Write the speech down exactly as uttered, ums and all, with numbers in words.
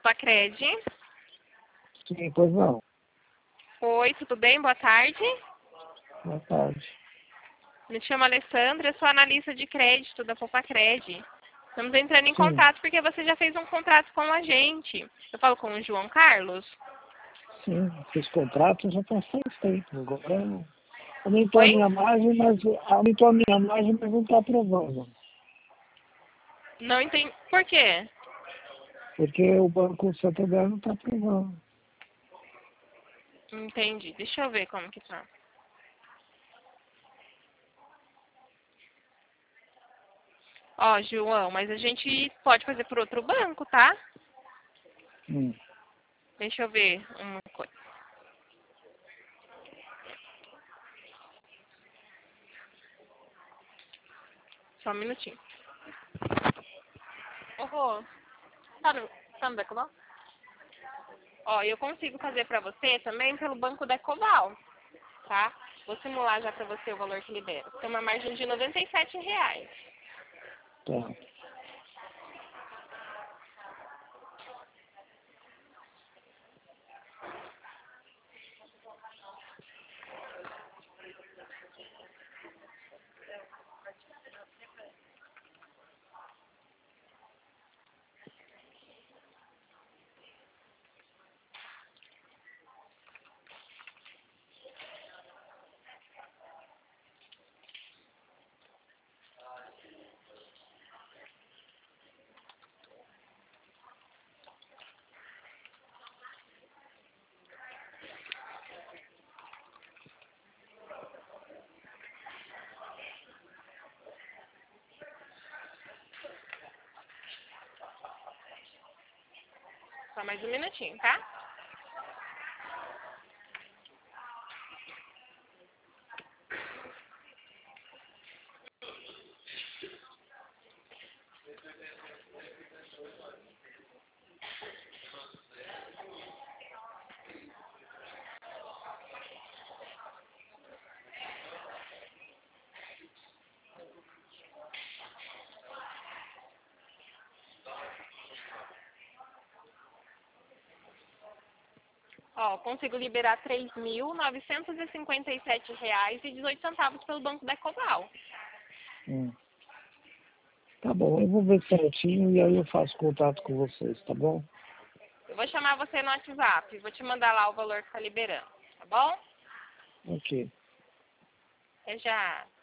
Pacred. Sim, pois não. Oi, tudo bem? Boa tarde. Boa tarde. Me chamo Alessandra, eu sou analista de crédito da Popacred. Estamos entrando em Sim. contato porque você já fez um contrato com a gente. Eu falo com o João Carlos? Sim, fiz contrato já faz faz tempo. Agora aumentou a Oi? minha margem, mas aumentou a minha margem, mas não está aprovando. Não entendi. Por quê? Porque o Banco Santander não está aprovando. Entendi. Deixa eu ver como que tá. Ó, João, mas a gente pode fazer por outro banco, tá? Hum. Deixa eu ver uma coisa. Só um minutinho. Ô, Rô, tá no, tá no Decobal? Ó, eu consigo fazer pra você também pelo banco Decobal, tá? Vou simular já pra você o valor que libera. Tem uma margem de noventa e sete reais. Tá. Só mais um minutinho, tá? Ó, consigo liberar três mil novecentos e cinquenta e sete reais e dezoito centavos pelo banco Decobal. Hum. Tá bom, eu vou ver certinho e aí eu faço contato com vocês, tá bom? Eu vou chamar você no WhatsApp, vou te mandar lá o valor que tá liberando, tá bom? Ok. Até já.